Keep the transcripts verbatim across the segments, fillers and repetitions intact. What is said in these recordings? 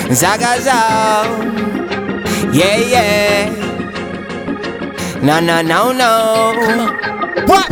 Zagazao. Yeah, yeah. No, no, no, no. What?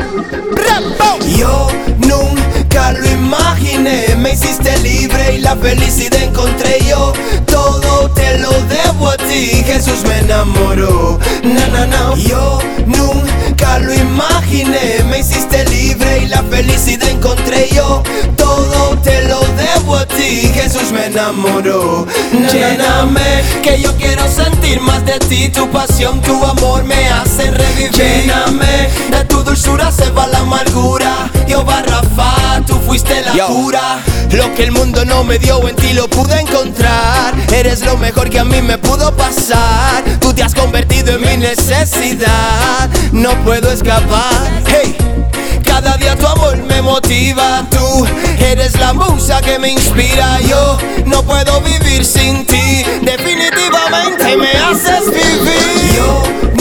Yo nunca lo imaginé, me hiciste libre y la felicidad encontré yo. Todo te lo debo a ti, Jesús me enamoró. No, no, no. Yo nunca lo imaginé, me hiciste libre y la felicidad encontré yo. Todo te lo debo a ti, Jesús me enamoró. No, lléname, que yo quiero sentir más de ti, tu pasión, tu amor me hacen revivir. Lléname, de tu dulzura se va la amargura. Yo Rafa, tú fuiste la Yo. cura. Lo que el mundo no me dio en ti lo pude encontrar. Eres lo mejor que a mí me pudo pasar. Tú te has convertido en mi necesidad. No puedo escapar. Hey, cada día tu amor me motiva. Tú eres la musa que me inspira. Yo no puedo vivir sin ti. Definitivamente me haces vivir. Yo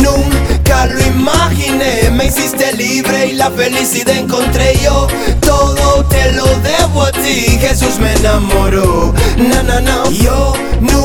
nunca lo imaginé, me hiciste libre y la felicidad encontré yo. Todo te lo debo a ti, Jesús me enamoró. No, no, no. Yo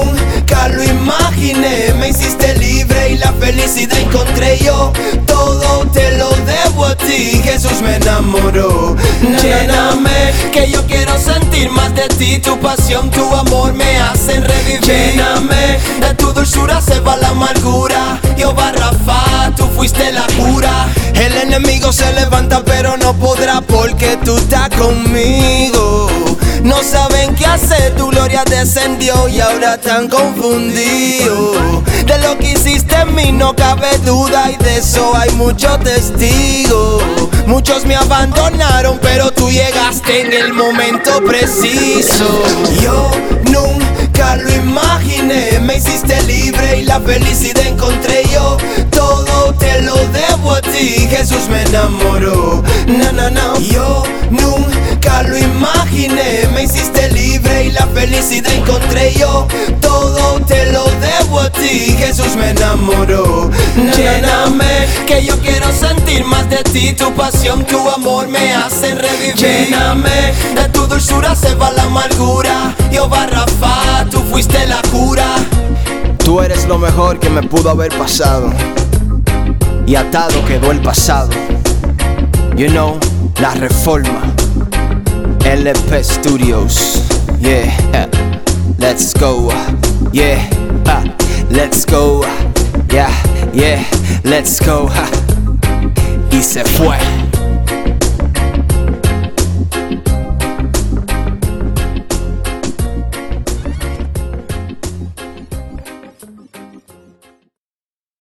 nunca lo imaginé, me hiciste libre y la felicidad encontré yo. Todo te lo debo a ti, Jesús me enamoró. No, lléname, que yo quiero sentir más de ti, tu pasión, tu amor me hacen revivir. Lléname, de tu dulzura se va la amargura. Yo Rafa, tú fuiste la cura. El enemigo se levanta pero no podrá porque tú estás conmigo. No saben qué hacer, tu gloria descendió y ahora están confundidos. De lo que hiciste en mí no cabe duda y de eso hay muchos testigos. Muchos me abandonaron pero tú llegaste en el momento preciso. Yo nunca lo imaginé, me hiciste libre y la felicidad encontré yo. Todo te lo debo a ti, Jesús me enamoró. No, no, no. Yo nunca lo imaginé, me hiciste libre y la felicidad encontré yo. Todo te lo debo a ti, Jesús me enamoró. No, lléname, que yo quiero sentir más de ti, tu pasión, tu amor me hacen revivir. Lléname, de tu dulzura se va la amargura. Yo Rafa, tú fuiste la cura. Tú eres lo mejor que me pudo haber pasado. Y atado quedó el pasado. You know, La Reforma. L P Studios. Yeah, let's go. Yeah, let's go. Yeah, yeah, let's go. Y se fue.